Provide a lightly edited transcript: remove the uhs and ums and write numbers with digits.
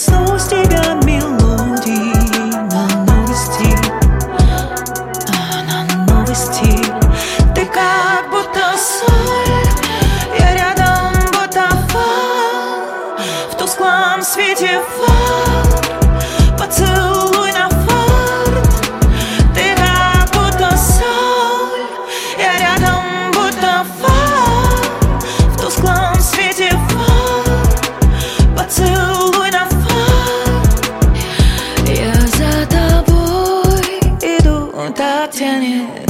коснулась тебя мелодии на новый стиль, на новый стиль. Ты как будто соль, я рядом будто фон, в тусклом свете фон, поцелуй на фарт. Ты как будто соль, я рядом будто фон, в тусклом свете фон, поцелуй на фарт. Я за тобой иду, так тянет.